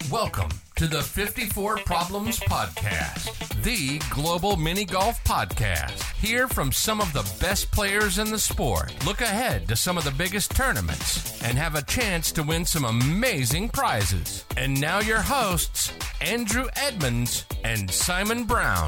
Welcome to the 54 Problems Podcast, the global mini golf podcast. Hear from some of the best players in the sport, look ahead to some of the biggest tournaments, and have a chance to win some amazing prizes. And now your hosts, Andrew Edmonds and Simon Brown.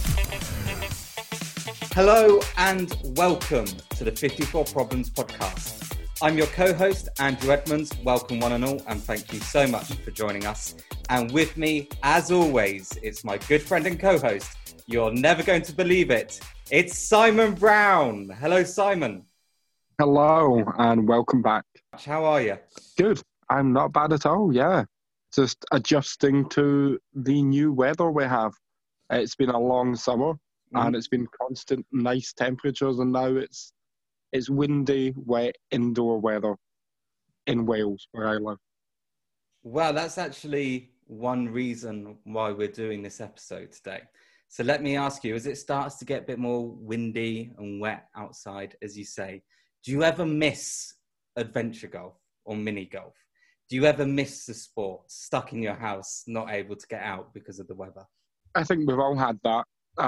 Hello and welcome to the 54 Problems Podcast. I'm your co-host, Andrew Edmonds. Welcome one and all, and thank you so much for joining us. And with me, as always, it's my good friend and co-host. You're never going to believe it. It's Simon Brown. Hello, Simon. Hello, and welcome back. How are you? Good. I'm not bad at all, yeah. Just adjusting to the new weather we have. It's been a long summer, and it's been constant nice temperatures, and now it's windy, wet, indoor weather in Wales, where I live. Well, that's actually one reason why we're doing this episode today. So let me ask you, as it starts to get a bit more windy and wet outside, as you say, do you ever miss adventure golf or mini golf? Do you ever miss the sport, stuck in your house, not able to get out because of the weather? I think we've all had that.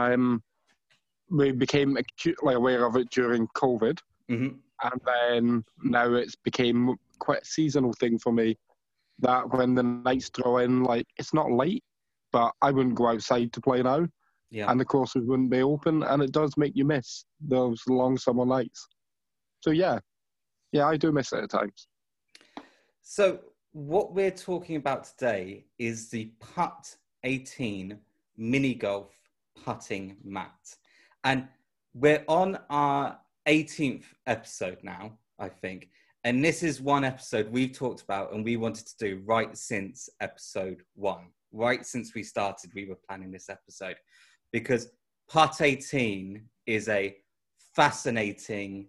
We became acutely aware of it during COVID. Mm-hmm. And then now it's became quite a seasonal thing for me, that when the nights draw in, like, it's not late, but I wouldn't go outside to play now. Yeah. And the courses wouldn't be open, and it does make you miss those long summer nights. So yeah, I do miss it at times. So what we're talking about today is the Putt 18 mini golf putting mat. And we're on our 18th episode now, I think. And this is one episode we've talked about and we wanted to do right since episode 1. Right since we started, we were planning this episode. Because Putt 18 is a fascinating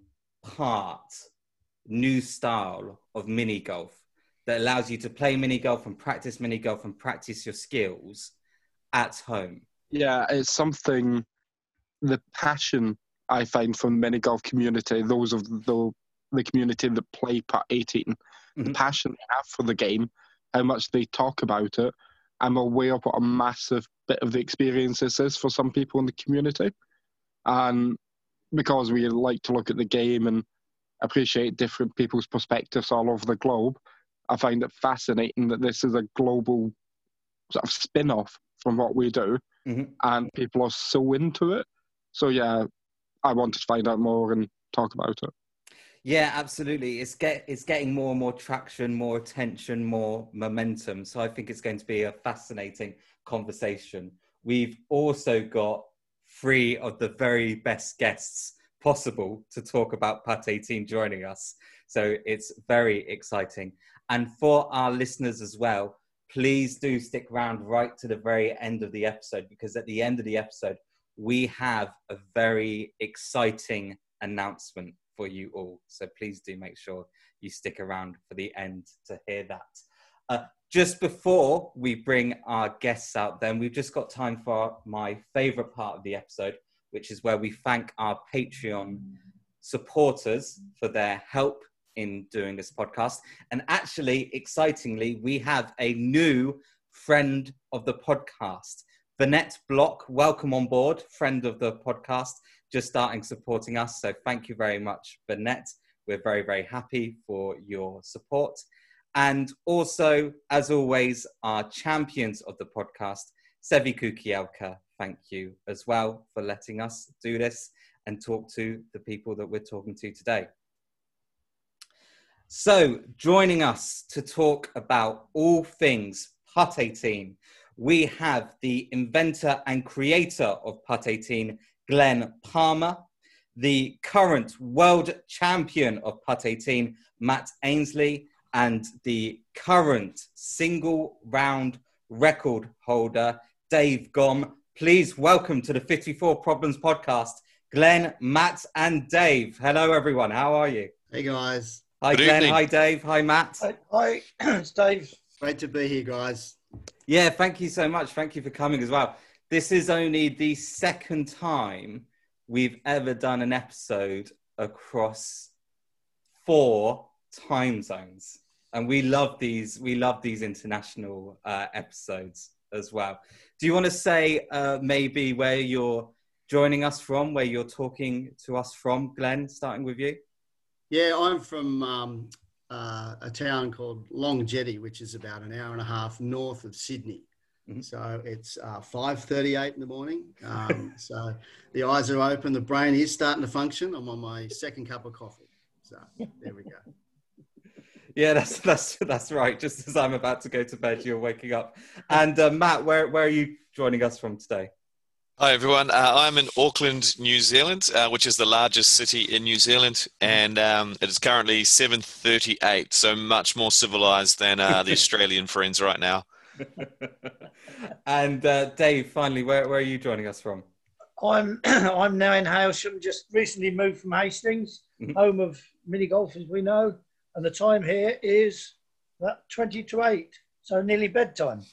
new style of mini golf that allows you to play mini golf and practice your skills at home. Yeah, it's something, the passion I find from the mini golf community, those of the community that play Putt 18, the passion they have for the game, how much they talk about it. I'm aware of what a massive bit of the experience this is for some people in the community. And because we like to look at the game and appreciate different people's perspectives all over the globe, I find it fascinating that this is a global sort of spin-off from what we do, and people are so into it. So yeah, I wanted to find out more and talk about it. Yeah, absolutely. It's getting more and more traction, more attention, more momentum. So I think it's going to be a fascinating conversation. We've also got 3 of the very best guests possible to talk about Putt 18 joining us. So it's very exciting. And for our listeners as well, please do stick around right to the very end of the episode, because at the end of the episode, we have a very exciting announcement for you all. So please do make sure you stick around for the end to hear that. Just before we bring our guests out, then we've just got time for my favorite part of the episode, which is where we thank our Patreon supporters for their help in doing this podcast. And actually, excitingly, we have a new friend of the podcast. Vanette Block, welcome on board, friend of the podcast, just starting supporting us. So thank you very much, Vanette. We're very, very happy for your support. And also, as always, our champions of the podcast, Sevi Kukielka, thank you as well for letting us do this and talk to the people that we're talking to today. So joining us to talk about all things Putt 18, we have the inventor and creator of Putt 18, Glenn Palmer, the current world champion of Putt 18, Matt Ainsley, and the current single round record holder, Dave Gom. Please welcome to the 54 Problems Podcast, Glenn, Matt, and Dave. Hello, everyone. How are you? Hey, guys. Hi, Good Glenn. evening. Hi, Dave. Hi, Matt. Hi, it's Dave. Great to be here, guys. Yeah, thank you so much. Thank you for coming as well. This is only the second time we've ever done an episode across 4 time zones. And we love these international episodes as well. Do you want to say maybe where you're joining us from, where you're talking to us from, Glenn, starting with you? Yeah, I'm from a town called Long Jetty, which is about an hour and a half north of Sydney. Mm-hmm. So it's 5:38 in the morning. So the eyes are open, the brain is starting to function. I'm on my second cup of coffee. So there we go. Yeah, that's right. Just as I'm about to go to bed, you're waking up. And Matt, where are you joining us from today? Hi, everyone. I'm in Auckland, New Zealand, which is the largest city in New Zealand. And it is currently 7:38, so much more civilized than the Australian friends right now. And Dave, finally, where are you joining us from? I'm now in Hailsham, just recently moved from Hastings, home of mini golf, as we know. And the time here is 20 to 8, so nearly bedtime.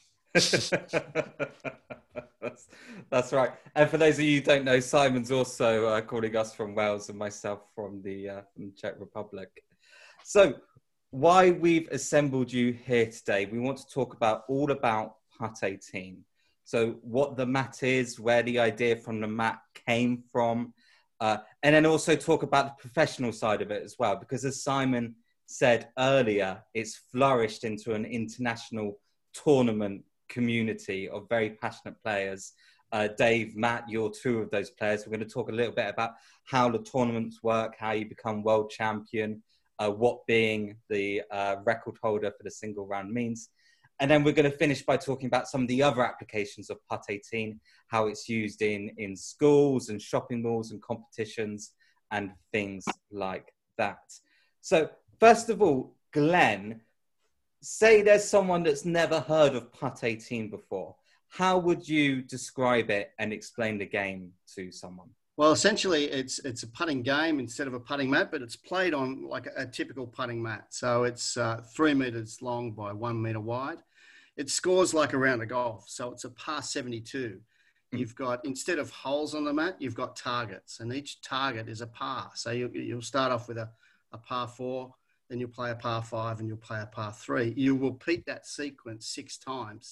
That's right. And for those of you who don't know, Simon's also calling us from Wales and myself from the Czech Republic. So why we've assembled you here today, we want to talk all about Putt 18. So what the mat is, where the idea from the mat came from, and then also talk about the professional side of it as well, because as Simon said earlier, it's flourished into an international tournament community of very passionate players. Dave, Matt, you're two of those players. We're going to talk a little bit about how the tournaments work, how you become world champion, what being the record holder for the single round means. And then we're going to finish by talking about some of the other applications of Putt 18, how it's used in schools and shopping malls and competitions and things like that. So first of all, Glenn, say there's someone that's never heard of Putt 18 before. How would you describe it and explain the game to someone? Well, essentially, it's a putting game instead of a putting mat, but it's played on like a typical putting mat. So it's 3 meters long by 1 meter wide. It scores like a round of golf. So it's a par 72. You've got, instead of holes on the mat, you've got targets, and each target is a par. So you'll start off with a par 4, then you'll play a par 5, and you'll play a par 3. You will repeat that sequence 6 times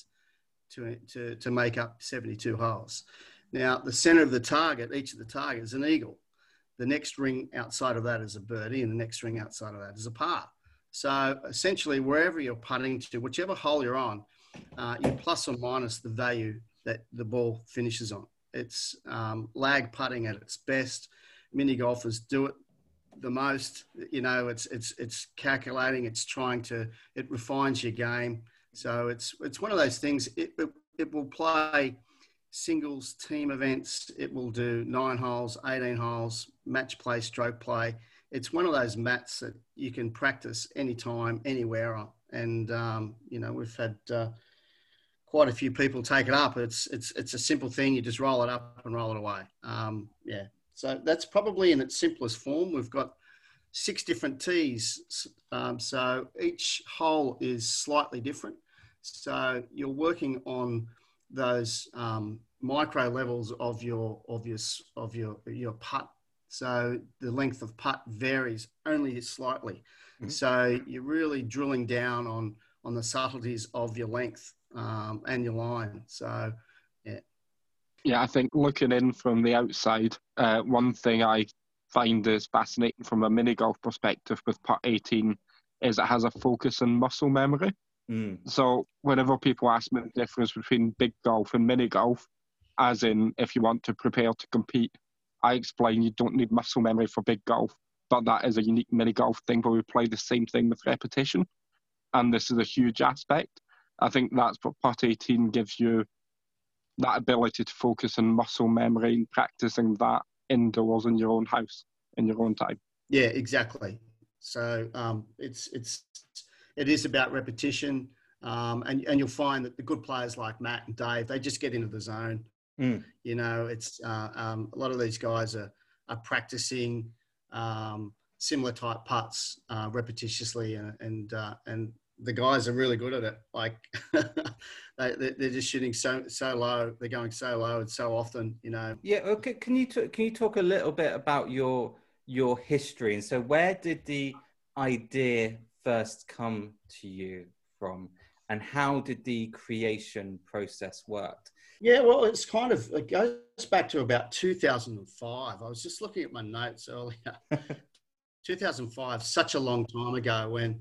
to make up 72 holes. Now, the center of the target, each of the targets is an eagle. The next ring outside of that is a birdie, and the next ring outside of that is a par. So essentially, wherever you're putting to, whichever hole you're on, you plus or minus the value that the ball finishes on. It's lag putting at its best. Mini golfers do it the most. You know, it's calculating. It's it refines your game. So it's one of those things. It will play singles, team events. It will do 9 holes, 18 holes, match play, stroke play. It's one of those mats that you can practice anytime, anywhere on. And you know, we've had quite a few people take it up. It's a simple thing. You just roll it up and roll it away. Yeah. So that's probably in its simplest form. We've got 6 different tees. So each hole is slightly different. So you're working on those micro levels of your putt. So the length of putt varies only slightly. Mm-hmm. So you're really drilling down on the subtleties of your length and your line. So, yeah. Yeah, I think looking in from the outside, one thing I find is fascinating from a mini golf perspective with Putt 18 is it has a focus on muscle memory. Mm. So whenever people ask me the difference between big golf and mini golf, as in if you want to prepare to compete, I explain you don't need muscle memory for big golf, but that is a unique mini golf thing where we play the same thing with repetition. And this is a huge aspect. I think that's what Putt 18 gives you, that ability to focus on muscle memory and practicing that indoors in your own house, in your own time. Yeah, exactly. So it is about repetition. And you'll find that the good players like Matt and Dave, they just get into the zone. Mm. You know, it's a lot of these guys are practicing similar type putts repetitiously, and the guys are really good at it. Like they're just shooting so low, they're going so low and so often. You know. Yeah. Okay. Can you talk a little bit about your history? And so, where did the idea first come to you from, and how did the creation process work? Yeah, well, it goes back to about 2005. I was just looking at my notes earlier. 2005, such a long time ago, when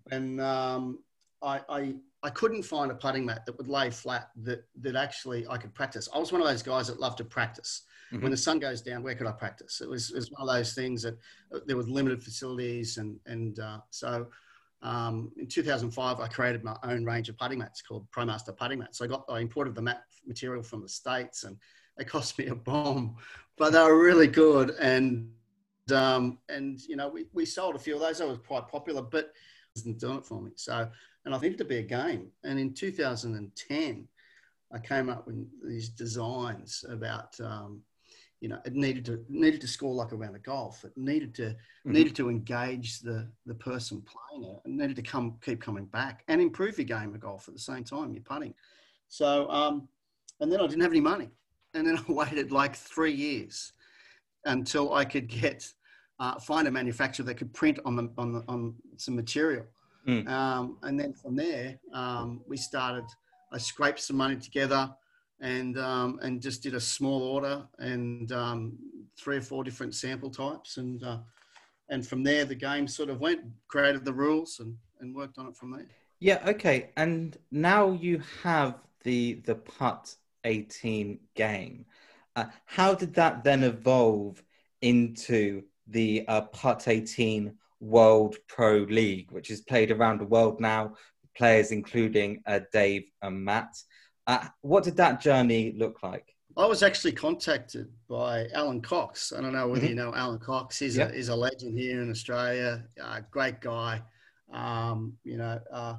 I couldn't find a putting mat that would lay flat that actually I could practice. I was one of those guys that loved to practice. Mm-hmm. When the sun goes down, where could I practice? It was one of those things that there was limited facilities, so in 2005 I created my own range of putting mats called ProMaster Putting Mats. So I imported the mat material from the States, and it cost me a bomb, but they were really good. And you know, we sold a few of those. They were quite popular, but it wasn't doing it for me. So, and I think to be a game. And in 2010, I came up with these designs about, you know, it needed to score like a round of golf. It needed to engage the person playing it. It needed to keep coming back and improve your game of golf at the same time, your putting. So, and then I didn't have any money. And then I waited like 3 years until I could find a manufacturer that could print on some material. And then from there, I scraped some money together and just did a small order and 3 or 4 different sample types. And from there, the game sort of created the rules and worked on it from there. Yeah, okay. And now you have the Putt 18 game. How did that then evolve into the Putt 18 World Pro League, which is played around the world now, players including Dave and Matt? What did that journey look like? I was actually contacted by Alan Cox. I don't know whether you know Alan Cox. He's a legend here in Australia. Great guy. You know,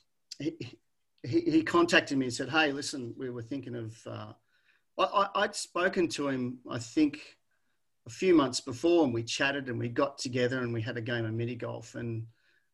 he contacted me and said, "Hey, listen, we were thinking of." I'd spoken to him, I think, a few months before, and we chatted and we got together and we had a game of mini golf. And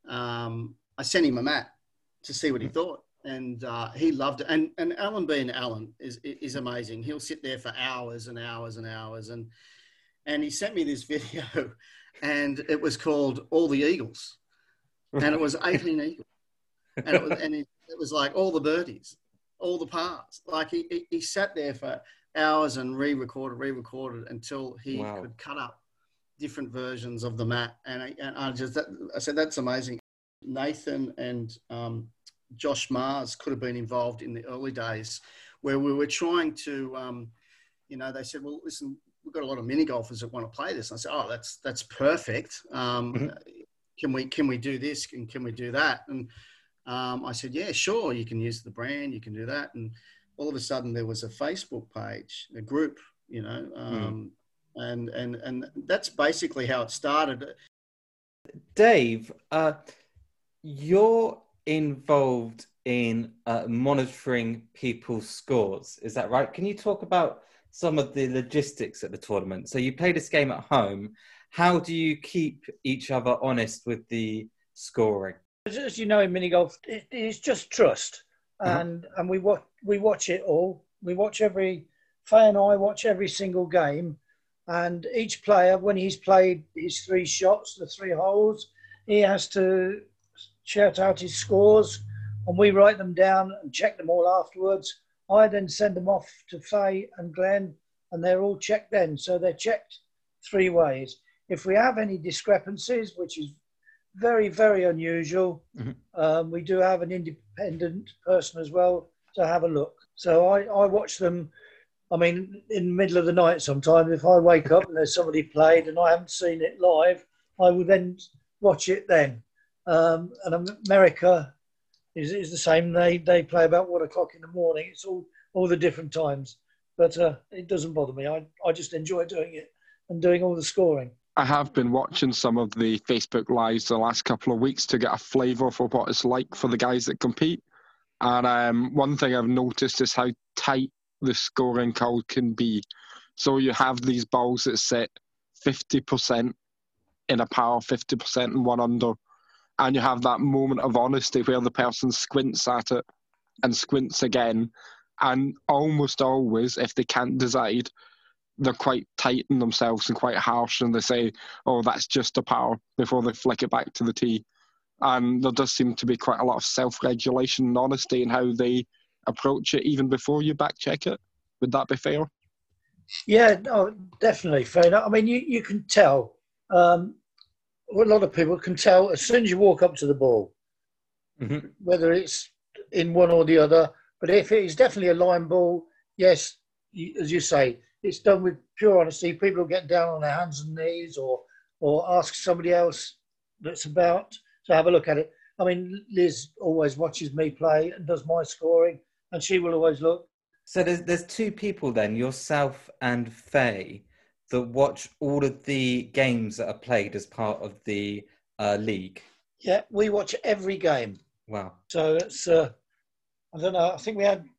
I sent him a mat to see what he thought. And he loved it. And Alan being Alan is amazing. He'll sit there for hours and hours and hours. And he sent me this video, and it was called All the Eagles. And it was 18 eagles. And it was like all the birdies, all the pars. Like he sat there for hours and re-recorded until he could cut up different versions of the mat. And I said, that's amazing. Nathan and Josh Mars could have been involved in the early days where we were trying to, you know, they said, well, listen, we've got a lot of mini golfers that want to play this. And I said, oh, that's perfect. Can we do this? And can we do that? And I said, yeah, sure. You can use the brand, you can do that. And all of a sudden there was a Facebook page, a group, you know, and that's basically how it started. Dave, you're involved in monitoring people's scores. Is that right? Can you talk about some of the logistics at the tournament? So you play this game at home. How do you keep each other honest with the scoring? As you know, in mini golf, it's just trust. And we watch it all. We watch Faye and I watch every single game. And each player, when he's played his 3 shots, the 3 holes, he has to shout out his scores, and we write them down and check them all afterwards. I then send them off to Faye and Glenn, and they're all checked then. So they're checked 3 ways. If we have any discrepancies, which is very, very unusual, we do have an independent person as well to have a look. So I watch them. I mean, in the middle of the night sometimes, if I wake up and there's somebody played and I haven't seen it live, I will then watch it then. And America is the same. They play about 1 o'clock in the morning. It's all the different times. But it doesn't bother me. I just enjoy doing it and doing all the scoring. I have been watching some of the Facebook Lives the last couple of weeks to get a flavour for what it's like for the guys that compete. And one thing I've noticed is how tight the scoring code can be. So you have these balls that sit 50% in a par, 50% in 1 under. And you have that moment of honesty where the person squints at it and squints again. And almost always, if they can't decide, they're quite tight in themselves and quite harsh, and they say, oh, that's just a par, before they flick it back to the tee. and there does seem to be quite a lot of self-regulation and honesty in how they approach it, even before you back-check it. Would that be fair? Yeah, no, definitely fair enough. I mean, you can tell. A lot of people can tell as soon as you walk up to the ball, whether it's in one or the other. But if it is definitely a line ball, yes, as you say, it's done with pure honesty. People will get down on their hands and knees or ask somebody else that's about to have a look at it. I mean, Liz always watches me play and does my scoring, and she will always look. So there's two people then, yourself and Faye, that watch all of the games that are played as part of the league. Yeah, we watch every game. Wow. So it's, I don't know, I think we had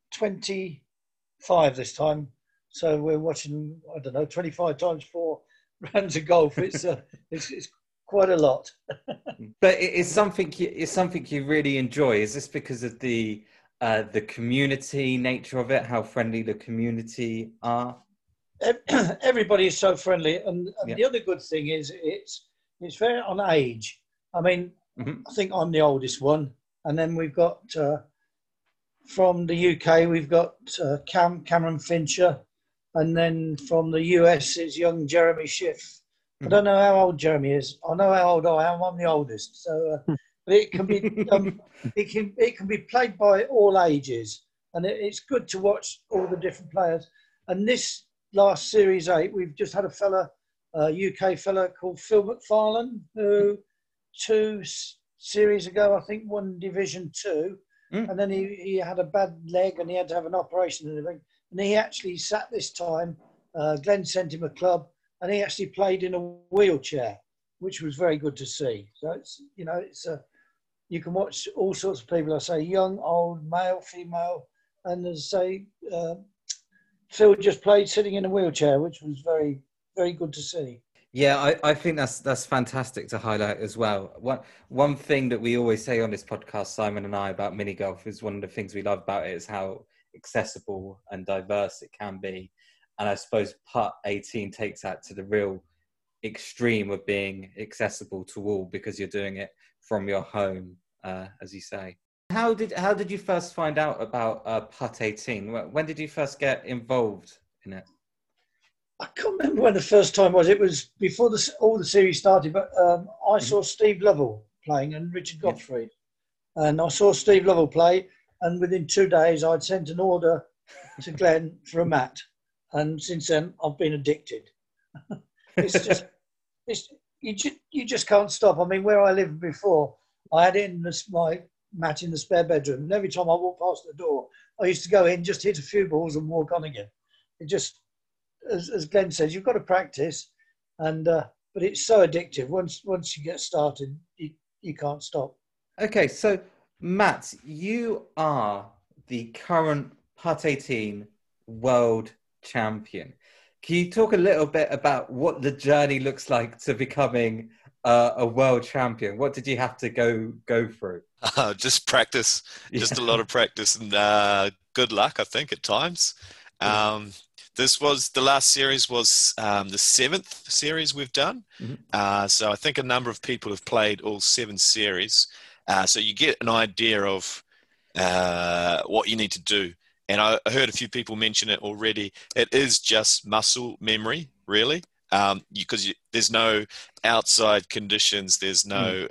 25 this time. So we're watching, 25 times 4 rounds of golf. It's quite a lot. But it's something you really enjoy. Is this because of the community nature of it, how friendly the community are? Everybody is so friendly, and the other good thing is it's very on age. I mean, I think I'm the oldest one, and then we've got from the UK we've got Cameron Fincher, and then from the US is young Jeremy Schiff. I don't know how old Jeremy is. I know how old I am. I'm the oldest, so but it can be it can be played by all ages, and it's good to watch all the different players. And this last Series 8, we've just had a UK fella called Phil McFarlane, who 2 series ago, I think, won Division 2. And then he had a bad leg and he had to have an operation and everything. And he actually sat this time. Glenn sent him a club and he actually played in a wheelchair, which was very good to see. So it's, you can watch all sorts of people. I say young, old, male, female. And as I say, Phil just played sitting in a wheelchair, which was very, very good to see. Yeah, I think that's fantastic to highlight as well. One thing that we always say on this podcast, Simon and I, about mini golf is one of the things we love about it is how accessible and diverse it can be. And I suppose Putt 18 takes that to the real extreme of being accessible to all because you're doing it from your home, as you say. How did you first find out about Putt 18? When did you first get involved in it? I can't remember when the first time was. It was before all the series started, but I saw Steve Lovell playing and Richard Gottfried. And I saw Steve Lovell play, and within 2 days I'd sent an order to Glenn for a mat. And since then, I've been addicted. It's just, you just can't stop. I mean, where I lived before, I had it in my mat in the spare bedroom. And every time I walked past the door, I used to go in, just hit a few balls and walk on again. It just... As Glenn says, you've got to practice, but it's so addictive. Once you get started, you can't stop. Okay, so Matt, you are the current Putt 18 world champion. Can you talk a little bit about what the journey looks like to becoming a world champion? What did you have to go through? Just practice, just a lot of practice, and good luck, I think, at times. The last series was the 7th series we've done. So I think a number of people have played all 7 series. So you get an idea of what you need to do. And I heard a few people mention it already. It is just muscle memory, really, because there's no outside conditions. There's no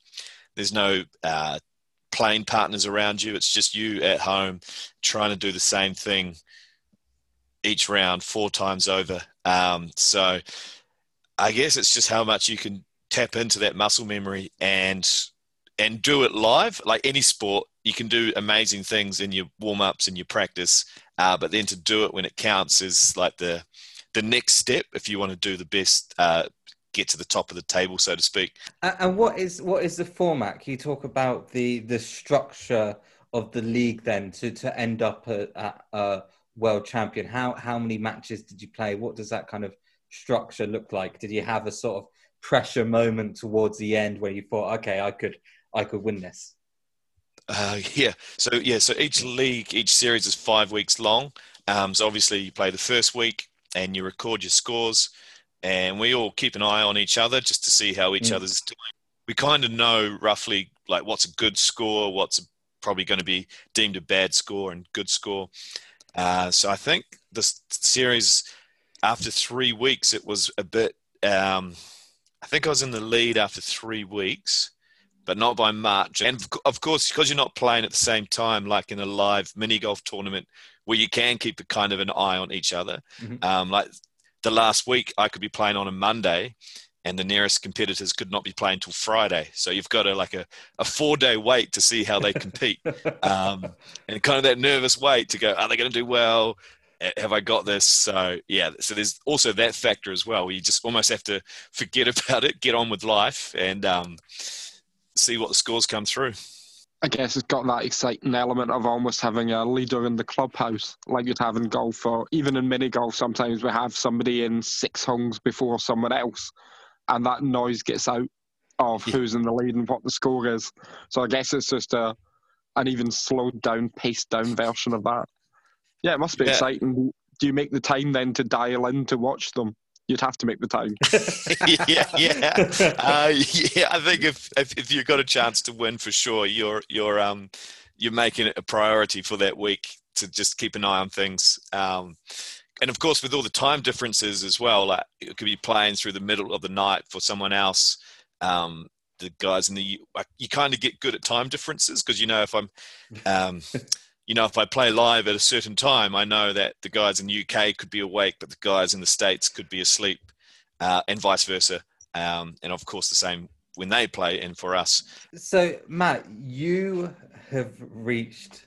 playing partners around you. It's just you at home trying to do the same thing each round 4 times over. So I guess it's just how much you can tap into that muscle memory and do it live. Like any sport, you can do amazing things in your warm-ups and your practice, but then to do it when it counts is like the next step if you want to do the best, get to the top of the table, so to speak. And what is the format? Can you talk about the structure of the league then to end up at world champion? How many matches did you play? What does that kind of structure look like? Did you have a sort of pressure moment towards the end where you thought, okay, I could win this? So each series is 5 weeks long. So obviously you play the first week and you record your scores, and we all keep an eye on each other just to see how each other's doing. We kind of know roughly like what's a good score, what's probably going to be deemed a bad score and good score. So I think this series, after 3 weeks, it was a bit, I think I was in the lead after 3 weeks, but not by much. And of course, because you're not playing at the same time, like in a live mini golf tournament where you can keep a kind of an eye on each other. Like the last week, I could be playing on a Monday and the nearest competitors could not be playing till Friday. So you've got a 4-day wait to see how they compete. And kind of that nervous wait to go, are they going to do well? Have I got this? So yeah, so there's also that factor as well, where you just almost have to forget about it, get on with life, and see what the scores come through. I guess it's got that exciting element of almost having a leader in the clubhouse, like you'd have in golf, or even in mini golf. Sometimes we have somebody in 6 holes before someone else, and that noise gets out of who's in the lead and what the score is. So I guess it's just an even slowed down, paced down version of that. Yeah, it must be exciting. Do you make the time then to dial in to watch them? You'd have to make the time. I think if you've got a chance to win, for sure, you're making it a priority for that week to just keep an eye on things. And of course, with all the time differences as well, like it could be playing through the middle of the night for someone else. The guys you kind of get good at time differences, because if I'm, if I play live at a certain time, I know that the guys in the UK could be awake, but the guys in the States could be asleep, and vice versa. And of course, the same when they play and for us. So, Matt, you have reached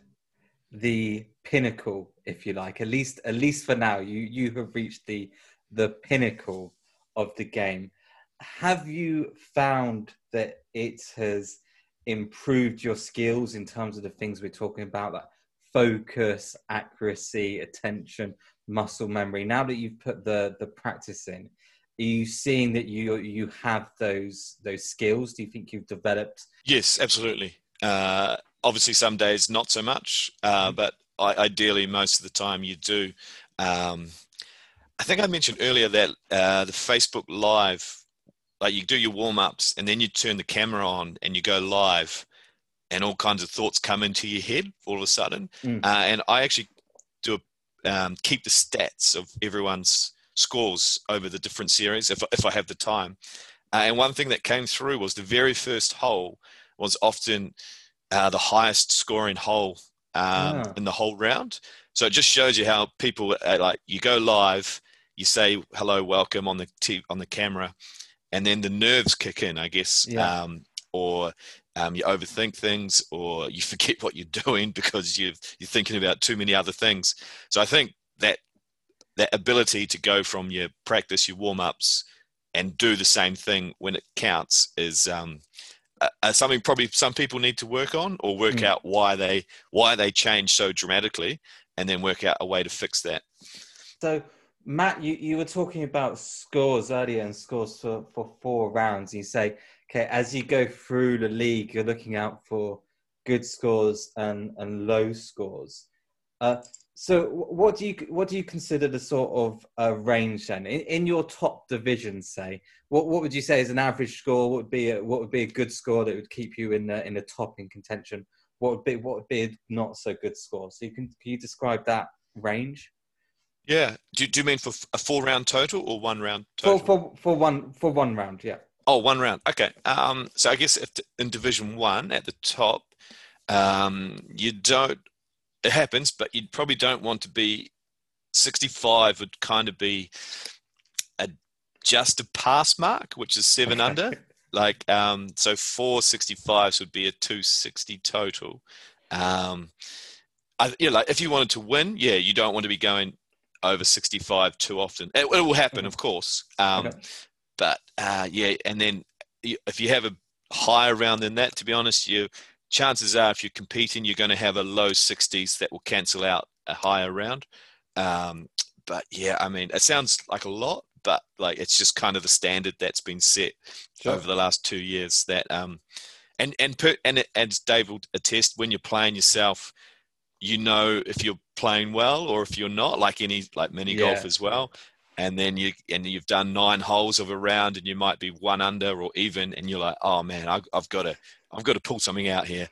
the pinnacle, if you like, at least for now. You have reached the pinnacle of the game. Have you found that it has improved your skills in terms of the things we're talking about, like focus, accuracy, attention, muscle memory? Now that you've put the practice in, are you seeing that you have those skills? Do you think you've developed? Yes, absolutely. Obviously, some days not so much, but ideally, most of the time you do. I think I mentioned earlier that the Facebook Live, like you do your warm-ups and then you turn the camera on and you go live, and all kinds of thoughts come into your head all of a sudden. And I actually do keep the stats of everyone's scores over the different series if I have the time. And one thing that came through was the very first hole was often the highest scoring hole in the whole round. So it just shows you how people like you go live, you say hello, welcome on the camera, and then the nerves kick in, I guess, or you overthink things, or you forget what you're doing because you're thinking about too many other things. So I think that ability to go from your practice, your warm-ups, and do the same thing when it counts is something probably some people need to work on, or work out why they change so dramatically, and then work out a way to fix that. So, Matt, you were talking about scores earlier, and scores for 4 rounds. You say, okay, as you go through the league, you're looking out for good scores and low scores. So what do you consider the sort of range then in your top division? Say, what would you say is an average score? What would be a good score that would keep you in the top in contention? What would be a not so good score? So can you describe that range? Yeah. Do you mean for a 4-round total or 1 round total? For one round, yeah. Oh, 1 round. Okay. So I guess in Division 1 at the top, it happens, but you probably don't want to be 65 would kind of be just a pass mark, which is 7 under. Like, so 4 65s would be a 260 total. Like if you wanted to win, you don't want to be going over 65 too often. It will happen, of course. But and then if you have a higher round than that, to be honest, chances are if you're competing, you're going to have a low 60s that will cancel out a higher round. But I mean, it sounds like a lot, but like it's just kind of the standard that's been set over the last 2 years. That and as Dave will attest, when you're playing yourself, if you're playing well or if you're not, like mini golf as well. And then you've done 9 holes of a round and you might be 1 under or even, and you're like, oh man, I've got I've got to pull something out here.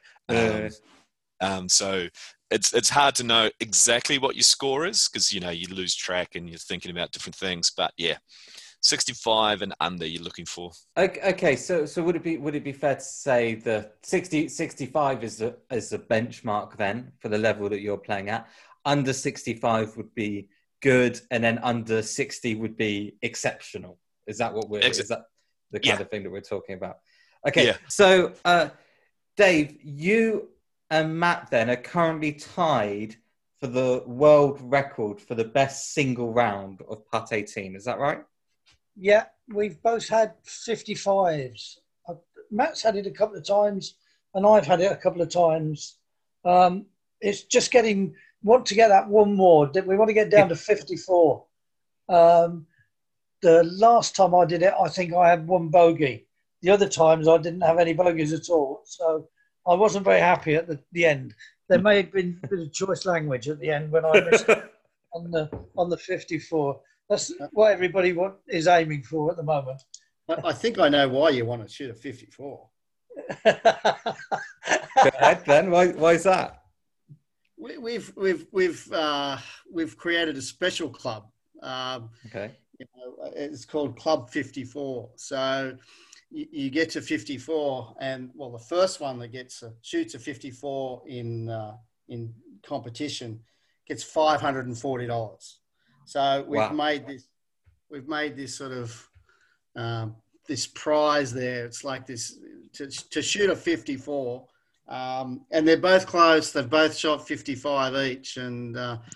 So it's hard to know exactly what your score is because, you lose track and you're thinking about different things. But yeah, 65 and under you're looking for. Okay, so would it be fair to say that 65 is a benchmark then for the level that you're playing at? Under 65 would be good, and then under 60 would be exceptional. Is that what is that the kind of thing that we're talking about? Okay, so Dave, you and Matt then are currently tied for the world record for the best single round of putt 18. Is that right? Yeah, we've both had 55s. Matt's had it a couple of times, and I've had it a couple of times. It's just want to get that one more. We want to get down to 54. The last time I did it, I think I had one bogey. The other times I didn't have any bogeys at all. So I wasn't very happy at the end. There may have been a bit of choice language at the end when I missed on the 54. That's what everybody is aiming for at the moment. I think I know why you want to shoot a 54. Go ahead, Ben. Why is that? We've created a special club. Okay. It's called Club 54. So you get to 54, and the first one that shoots a 54 in competition gets $540. So we've made this sort of this prize there. It's like this to shoot a 54, and they're both close. They've both shot 55 each, and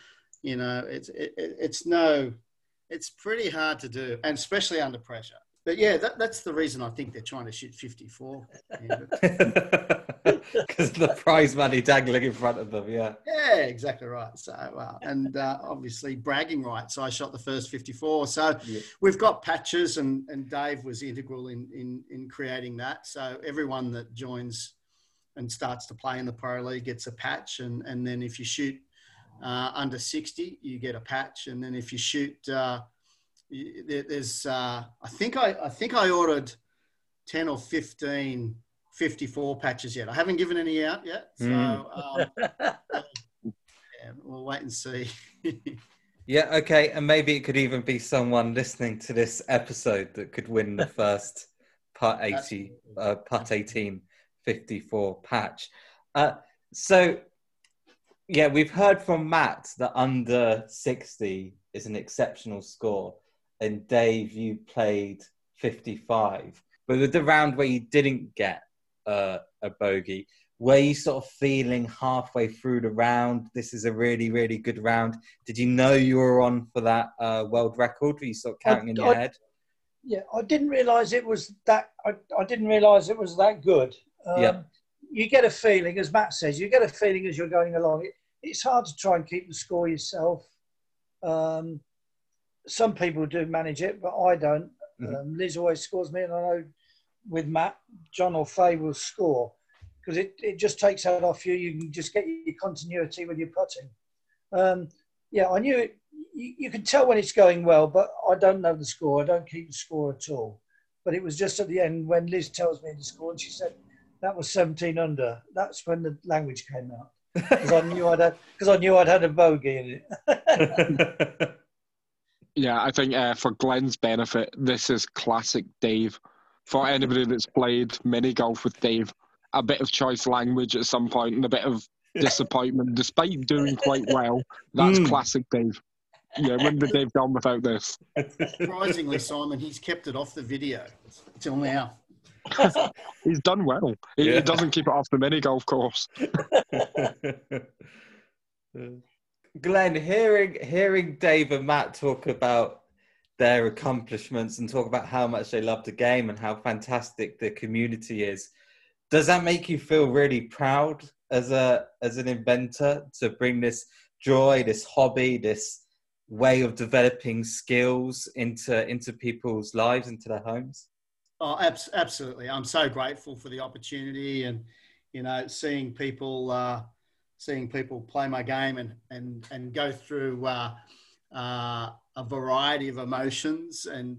it's pretty hard to do, and especially under pressure. But yeah, that's the reason I think they're trying to shoot 54. Because of the prize money dangling in front of them, yeah. Yeah, exactly right. So, and obviously bragging rights. I shot the first 54. So we've got patches, and Dave was integral in creating that. So everyone that joins and starts to play in the Pro League gets a patch. And then if you shoot under 60, you get a patch. And then if you shoot... there's I think I ordered 10 or 15 54 patches yet. I haven't given any out yet, so we'll wait and see. Yeah, okay, and maybe it could even be someone listening to this episode that could win the first putt 18 54 patch. So yeah, we've heard from Matt that under 60 is an exceptional score. And Dave, you played 55. But with the round where you didn't get a bogey, were you sort of feeling halfway through the round, this is a really, really good round? Did you know you were on for that world record? Were you sort of counting in your head? Yeah, I didn't realise it was that. I didn't realise it was that good. You get a feeling, as Matt says, you get a feeling as you're going along. It's hard to try and keep the score yourself. Some people do manage it, but I don't. Mm-hmm. Liz always scores me, and I know with Matt, John or Faye will score because it just takes that off you. You can just get your continuity with your putting. I knew it. You can tell when it's going well, but I don't know the score. I don't keep the score at all. But it was just at the end when Liz tells me the score, and she said that was 17 under. That's when the language came out because I knew I'd had a bogey in it. Yeah, I think for Glenn's benefit, this is classic Dave. For anybody that's played mini golf with Dave, a bit of choice language at some point and a bit of disappointment, despite doing quite well. That's classic Dave. Yeah, when did Dave gone without this? Surprisingly, Simon, he's kept it off the video till now. He's done well. He doesn't keep it off the mini golf course. Glenn, hearing Dave and Matt talk about their accomplishments and talk about how much they love the game and how fantastic the community is, does that make you feel really proud as an inventor to bring this joy, this hobby, this way of developing skills into people's lives, into their homes? Oh, absolutely. I'm so grateful for the opportunity and, seeing people play my game and go through a variety of emotions, and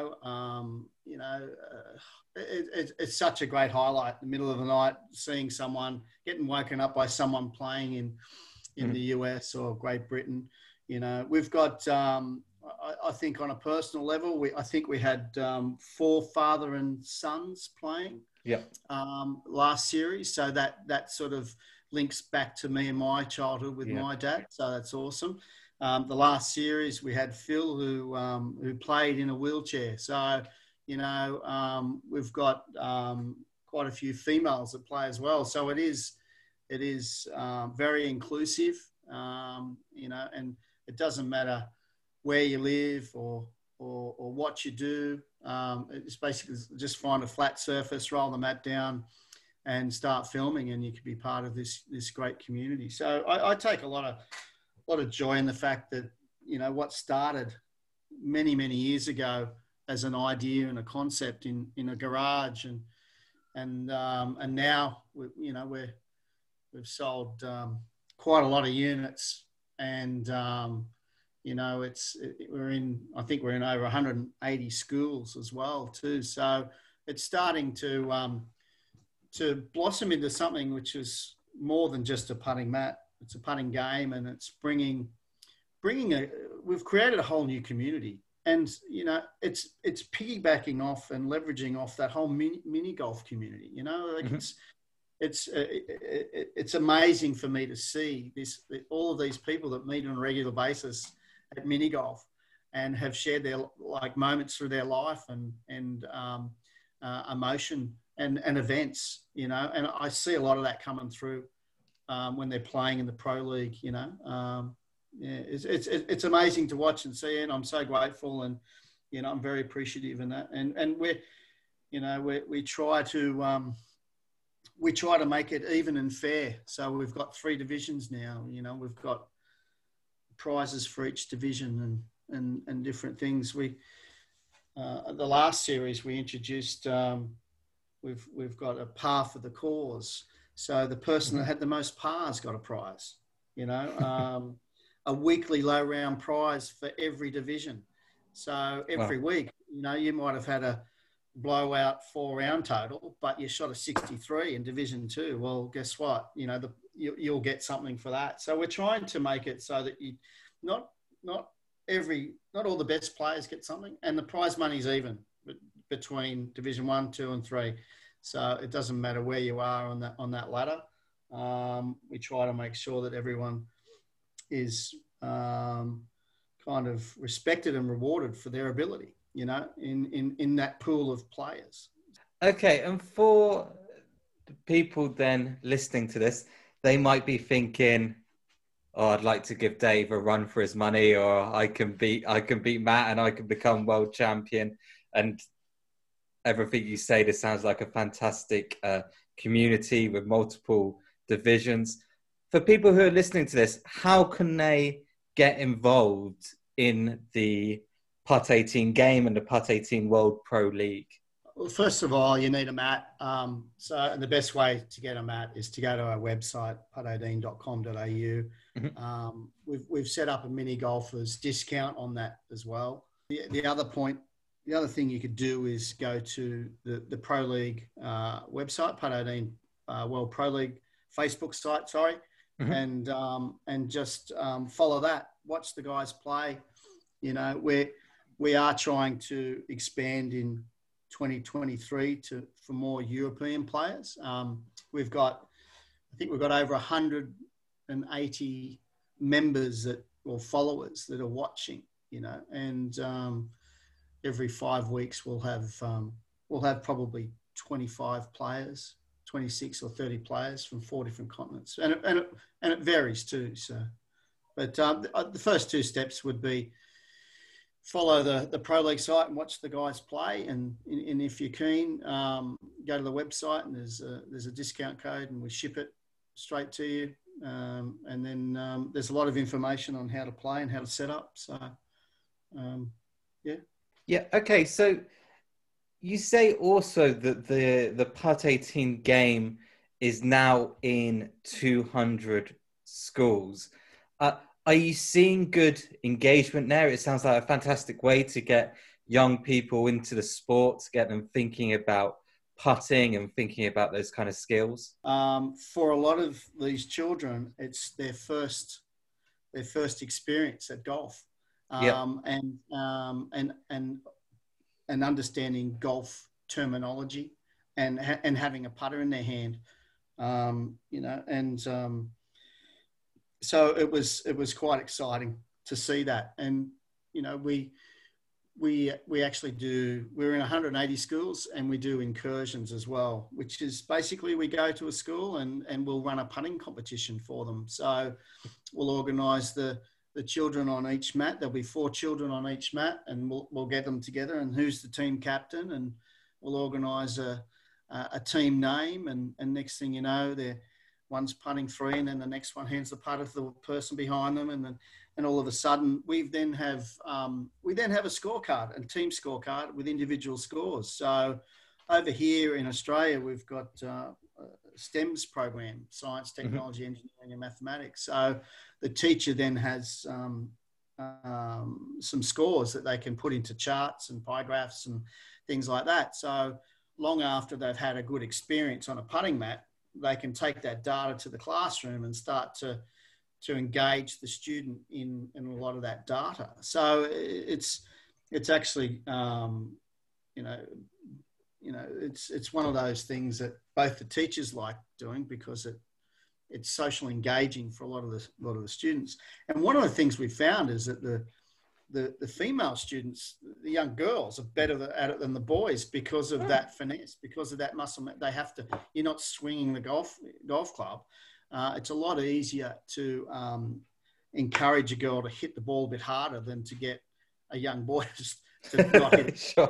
it's such a great highlight in the middle of the night, seeing someone getting woken up by someone playing in the US or Great Britain. We've got, I think on a personal level, I think we had 4 father and sons playing last series. So that sort of links back to me and my childhood with my dad. So that's awesome. The last series we had Phil who played in a wheelchair. So, we've got quite a few females that play as well. So it is very inclusive, and it doesn't matter where you live or what you do. It's basically just find a flat surface, roll the mat down and start filming, and you can be part of this great community. So I take a lot of joy in the fact that, what started many, many years ago as an idea and a concept in a garage, and now we've sold quite a lot of units, and we're in over 180 schools as well too. So it's starting to blossom into something which is more than just a putting mat. It's a putting game, and it's bringing we've created a whole new community, and it's piggybacking off and leveraging off that whole mini golf community. It's amazing for me to see all of these people that meet on a regular basis at mini golf and have shared their moments through their life and emotion and events, and I see a lot of that coming through when they're playing in the Pro League. It's amazing to watch and see, and I'm so grateful, and I'm very appreciative in that. And we try to make it even and fair. So we've got 3 divisions now. We've got prizes for each division and different things. The last series we introduced, we've got a par for the cause. So the person that had the most pars got a prize. A weekly low round prize for every division. So every week, you might have had a blowout 4-round total, but you shot a 63 in Division 2. Well, guess what? You'll get something for that. So we're trying to make it so that not all the best players get something, and the prize money's even between Division 1, 2, and 3. So it doesn't matter where you are on that ladder. We try to make sure that everyone is kind of respected and rewarded for their ability, in that pool of players. Okay, and for the people then listening to this, they might be thinking, "Oh, I'd like to give Dave a run for his money, or I can beat Matt and I can become world champion." And everything you say, this sounds like a fantastic community with multiple divisions. For people who are listening to this, how can they get involved in the Putt 18 game and the Putt 18 World Pro League? Well, first of all, you need a mat. And the best way to get a mat is to go to our website, putt18.com.au. We've set up a mini golfers discount on that as well. The other thing you could do is go to the Pro League website, Putt 18 World Pro League Facebook site, and just follow that. Watch the guys play. We are trying to expand in 2023 for more European players. We've got over 180 members or followers that are watching. And every 5 weeks we'll have probably 25 players, 26 or 30 players from 4 different continents, and it varies too. So, but the first 2 steps would be follow the Pro League site and watch the guys play, and if you're keen, go to the website and there's a discount code and we ship it straight to you. And then there's a lot of information on how to play and how to set up. So, yeah. Yeah. Okay. So you say also that the Putt 18 game is now in 200 schools. Are you seeing good engagement there? It sounds like a fantastic way to get young people into the sport, to get them thinking about putting and thinking about those kind of skills. For a lot of these children, it's their first experience at golf, and understanding golf terminology and having a putter in their hand, so it was quite exciting to see that. And we actually we're in 180 schools, and we do incursions as well, which is basically we go to a school and we'll run a putting competition for them. So we'll organise the children on each mat. There'll be 4 children on each mat, and we'll get them together, and who's the team captain, and we'll organise a team name, and next thing you know, one's putting 3, and then the next one hands the putter to the person behind them, and all of a sudden we then have a scorecard, a team scorecard with individual scores. So over here in Australia, we've got STEMS program, science, technology, engineering, and mathematics. So the teacher then has some scores that they can put into charts and pie graphs and things like that. So long after they've had a good experience on a putting mat, they can take that data to the classroom and start to engage the student in a lot of that data. So it's actually, it's one of those things that both the teachers like doing, because it's social engaging for a lot of the students. And one of the things we found is that the female students, the young girls, are better at it than the boys because of that finesse, because of that muscle. They have to. You're not swinging the golf club. It's a lot easier to encourage a girl to hit the ball a bit harder than to get a young boy to not hit it. Sure.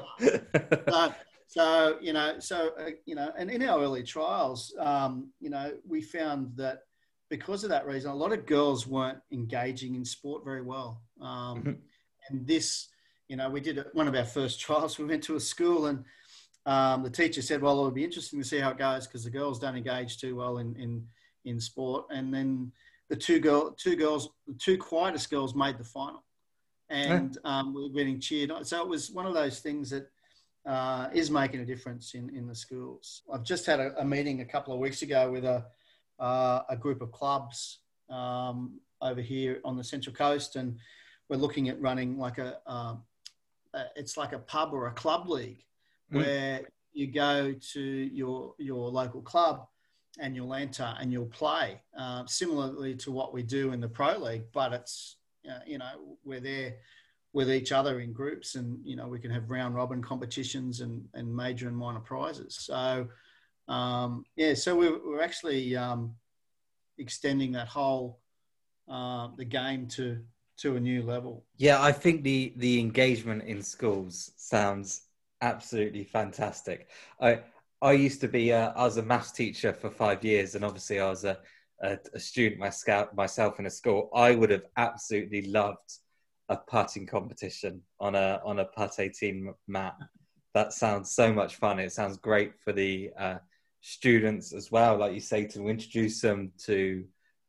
And in our early trials, we found that because of that reason, a lot of girls weren't engaging in sport very well. And this, we did one of our first trials. We went to a school, and the teacher said, well, it would be interesting to see how it goes, because the girls don't engage too well in sport. And then the two quietest girls made the final, and we were getting cheered on. So it was one of those things that is making a difference in the schools. I've just had a meeting a couple of weeks ago with a group of clubs over here on the Central Coast, and we're looking at running like it's like a pub or a club league, where you go to your local club and you'll enter and you'll play, similarly to what we do in the Pro League, but it's, we're there with each other in groups, and, we can have round robin competitions and major and minor prizes. So, so we're actually extending that whole, the game to a new level. Yeah, I think the engagement in schools sounds absolutely fantastic. I used to be I was a maths teacher for 5 years, and obviously I was a student myself in a school. I would have absolutely loved a putting competition on a putt 18 mat. That sounds so much fun. It sounds great for the students as well, like you say, to introduce them to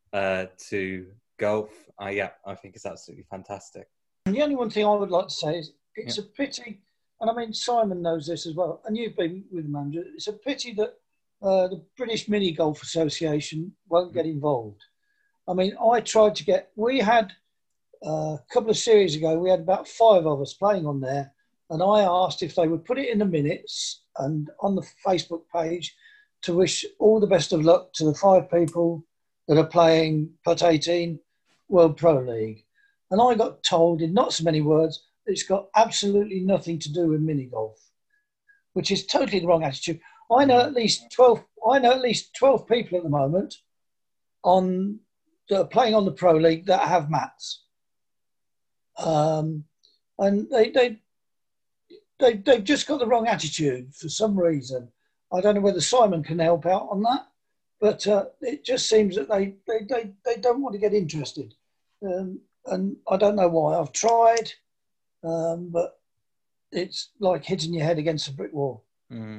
golf. I think it's absolutely fantastic. And the only one thing I would like to say is it's a pity, and I mean Simon knows this as well, and you've been with him, Andrew. It's a pity that the British Mini Golf Association won't get involved. I mean, I tried to get. We had a couple of series ago. We had about 5 of us playing on there, and I asked if they would put it in the minutes and on the Facebook page to wish all the best of luck to the 5 people that are playing Putt 18 World Pro League. And I got told in not so many words, it's got absolutely nothing to do with mini golf, which is totally the wrong attitude. I know at least 12 people at the moment that are playing on the Pro League that have mats. And they've just got the wrong attitude for some reason. I don't know whether Simon can help out on that, but it just seems that they don't want to get interested. And I don't know why. I've tried, but it's like hitting your head against a brick wall. Mm-hmm.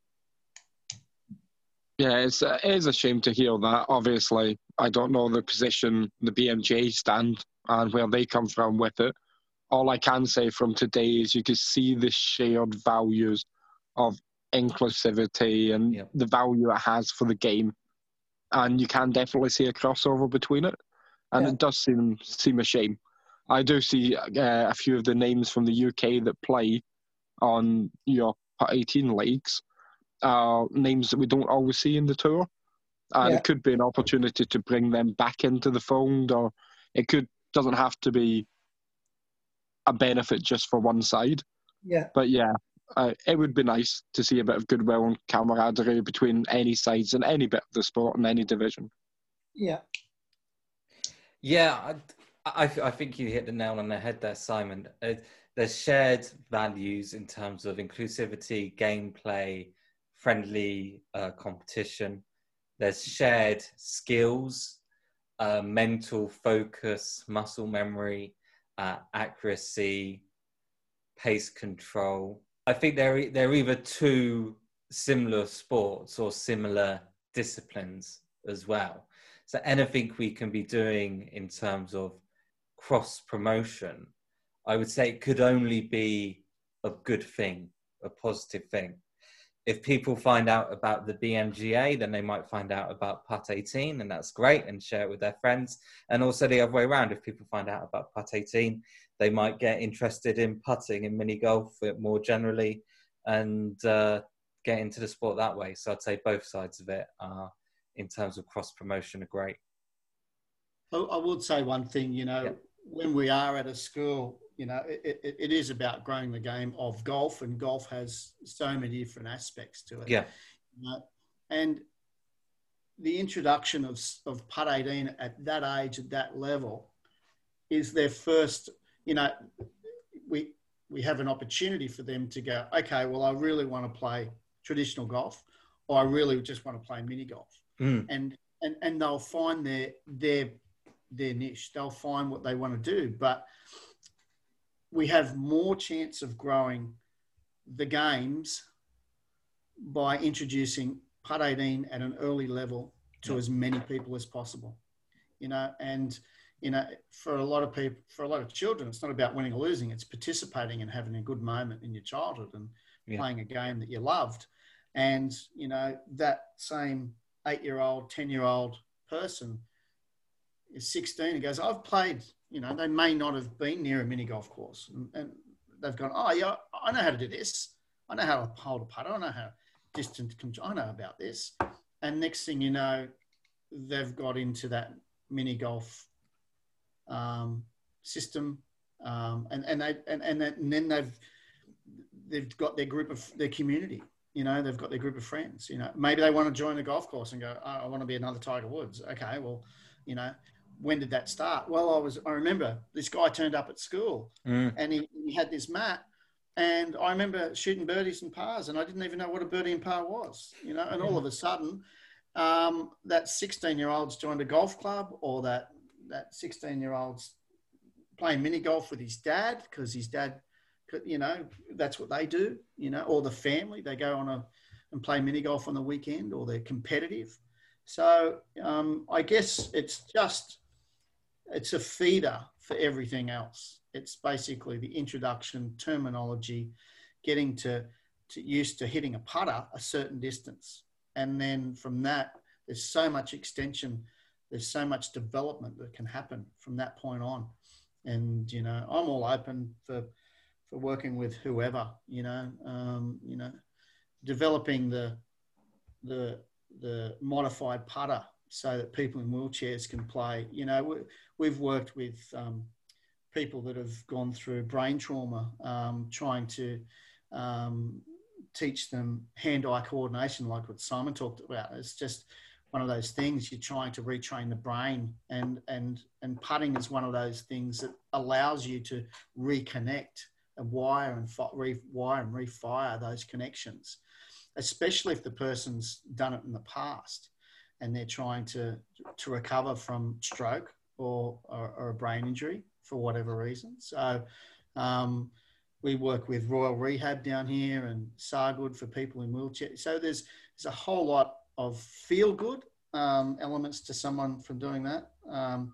Yeah, it is a shame to hear that. Obviously, I don't know the position the BMJ stand and where they come from with it. All I can say from today is you can see the shared values of inclusivity and the value it has for the game. And you can definitely see a crossover between it. And it does seem a shame. I do see a few of the names from the UK that play on your 18 leagues are names that we don't always see in the tour. And it could be an opportunity to bring them back into the fold, or it doesn't have to be a benefit just for one side. Yeah. But it would be nice to see a bit of goodwill and camaraderie between any sides in any bit of the sport and any division. Yeah. Yeah, I think you hit the nail on the head there, Simon. There's shared values in terms of inclusivity, gameplay, friendly competition. There's shared skills, mental focus, muscle memory, accuracy, pace control. I think they're either two similar sports or similar disciplines as well. So anything we can be doing in terms of cross promotion, I would say it could only be a good thing, a positive thing. If people find out about the BMGA, then they might find out about Putt 18, and that's great, and share it with their friends. And also the other way around, if people find out about Putt 18, they might get interested in putting and mini golf more generally and get into the sport that way. So I'd say both sides of it are, in terms of cross promotion, are great. I would say one thing, when we are at a school, it is about growing the game of golf, and golf has so many different aspects to it. Yeah. And the introduction of Putt 18 at that age, at that level, is their first, we have an opportunity for them to go, okay, well, I really want to play traditional golf, or I really just want to play mini golf. And they'll find their niche. They'll find what they want to do. But we have more chance of growing the games by introducing Putt 18 at an early level to as many people as possible. For a lot of people, for a lot of children, it's not about winning or losing. It's participating and having a good moment in your childhood and playing a game that you loved. And, that same 8-year-old, 10-year-old person is 16 and goes, I've played, they may not have been near a mini golf course. And they've gone, oh, yeah, I know how to do this. I know how to hold a putt. I know how distant control. I know about this. And next thing you know, they've got into that mini golf system. And then they've got their community. They've got their group of friends. Maybe they want to join a golf course and go, oh, I want to be another Tiger Woods. Okay, well, when did that start? Well, I remember this guy turned up at school and he had this mat, and I remember shooting birdies and pars, and I didn't even know what a birdie and par was, and all of a sudden that 16-year-old's joined a golf club, or that 16-year-old's playing mini golf with his dad because his dad, that's what they do, or the family, they go on and play mini golf on the weekend, or they're competitive. So I guess it's a feeder for everything else. It's basically the introduction, terminology, getting to used to hitting a putter a certain distance. And then from that, there's so much extension, there's so much development that can happen from that point on. And, I'm all open for working with whoever, developing the modified putter so that people in wheelchairs can play. We've worked with people that have gone through brain trauma, trying to teach them hand-eye coordination, like what Simon talked about. It's just one of those things, you're trying to retrain the brain, and putting is one of those things that allows you to reconnect and wire and refire those connections, especially if the person's done it in the past and they're trying to recover from stroke or a brain injury for whatever reason. So we work with Royal Rehab down here and Sargood for people in wheelchairs. So there's a whole lot of feel-good elements to someone from doing that.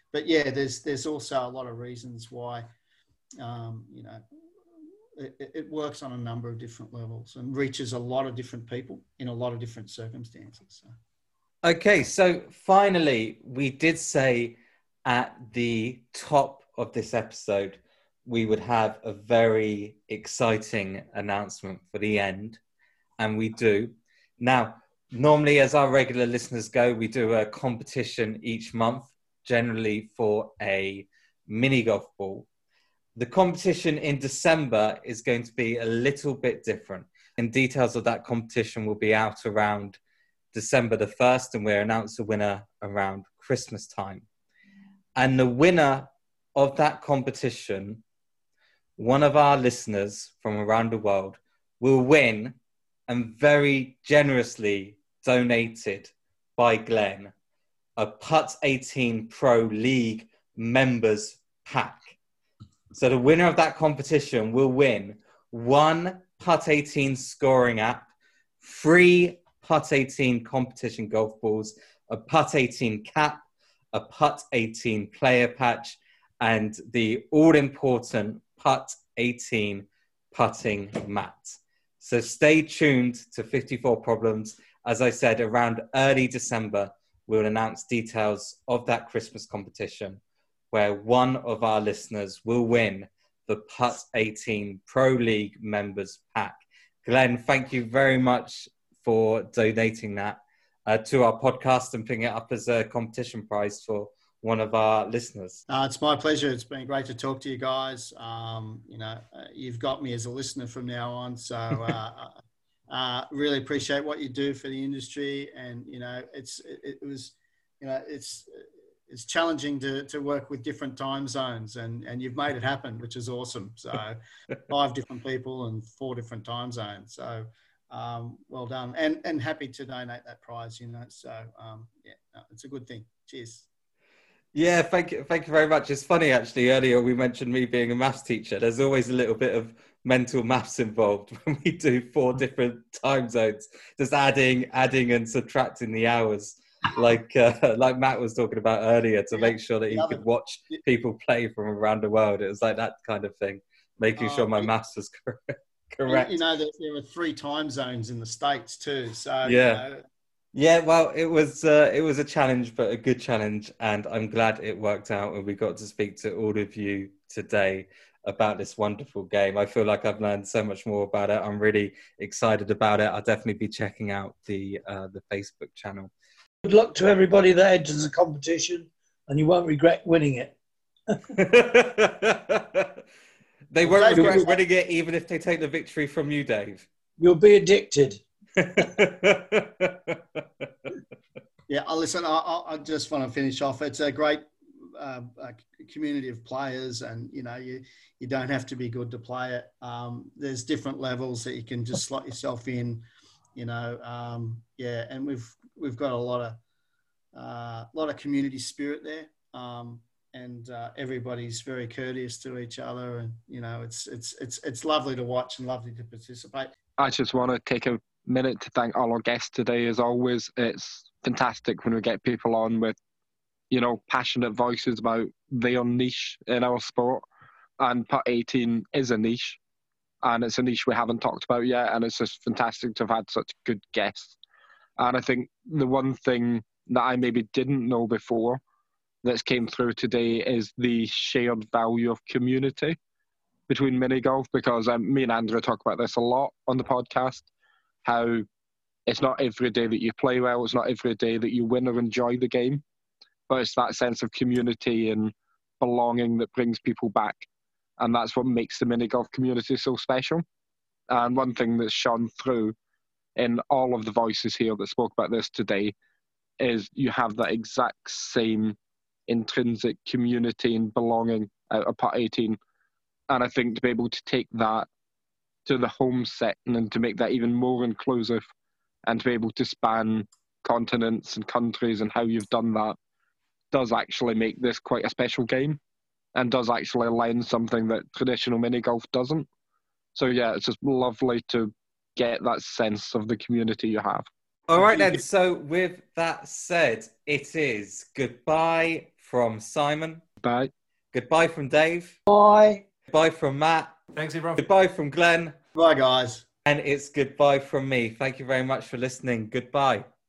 but yeah, there's also a lot of reasons why, you know, it works on a number of different levels and reaches a lot of different people in a lot of different circumstances. So. Okay, so finally, we did say at the top of this episode, we would have a very exciting announcement for the end, and we do. Now, normally, as our regular listeners go, we do a competition each month, generally for a mini golf ball. The competition in December is going to be a little bit different. And details of that competition will be out around December the 1st, and we'll announce the winner around Christmas time. And the winner of that competition, one of our listeners from around the world, will win, and very generously donated by Glenn, a Putt 18 Pro League members pack. So the winner of that competition will win 1 Putt 18 scoring app, 3 Putt 18 competition golf balls, a Putt 18 cap, a Putt 18 player patch, and the all-important Putt 18 putting mat. So stay tuned to 54 Problems. As I said, around early December, we'll announce details of that Christmas competition where one of our listeners will win the Putt 18 Pro League members pack. Glenn, thank you very much for donating that to our podcast and picking it up as a competition prize for one of our listeners. It's my pleasure. It's been great to talk to you guys. You've got me as a listener from now on. So really appreciate what you do for the industry. And, it's challenging to work with different time zones, and you've made it happen, which is awesome. So 5 different people and 4 different time zones. So well done, and happy to donate that prize, So it's a good thing. Cheers. Yeah, thank you very much. It's funny, actually, earlier we mentioned me being a maths teacher. There's always a little bit of mental maths involved when we do 4 different time zones, just adding and subtracting the hours, like Matt was talking about earlier, to make sure that he could watch people play from around the world. It was like that kind of thing, making sure my maths was correct. There were 3 time zones in the States too. So yeah. Yeah, well, it was a challenge, but a good challenge, and I'm glad it worked out and we got to speak to all of you today about this wonderful game. I feel like I've learned so much more about it. I'm really excited about it. I'll definitely be checking out the Facebook channel. Good luck to everybody that enters the competition, and you won't regret winning it. They won't regret winning it, even if they take the victory from you, Dave. You'll be addicted. Yeah, listen, I just want to finish off. It's a great community of players, and you don't have to be good to play it. There's different levels that you can just slot yourself in, and we've got a lot of community spirit there, and everybody's very courteous to each other, and it's lovely to watch and lovely to participate. I just want to take a minute to thank all our guests today. As always, it's fantastic when we get people on with passionate voices about their niche in our sport, and Putt 18 is a niche, and it's a niche we haven't talked about yet, and it's just fantastic to have had such good guests. And I think the one thing that I maybe didn't know before that's came through today is the shared value of community between mini golf, because me and Andrew talk about this a lot on the podcast, how it's not every day that you play well, it's not every day that you win or enjoy the game, but it's that sense of community and belonging that brings people back. And that's what makes the mini golf community so special. And one thing that's shone through in all of the voices here that spoke about this today is you have that exact same intrinsic community and belonging out of Putt 18. And I think to be able to take that to the home setting and to make that even more inclusive, and to be able to span continents and countries and how you've done that, does actually make this quite a special game, and does actually lend something that traditional mini golf doesn't. So yeah, it's just lovely to get that sense of the community you have. All right then, so with that said, it is goodbye from Simon. Bye. Goodbye from Dave. Bye. Goodbye from Matt. Thanks, everyone. Goodbye from Glenn. Bye, guys. And it's goodbye from me. Thank you very much for listening. Goodbye.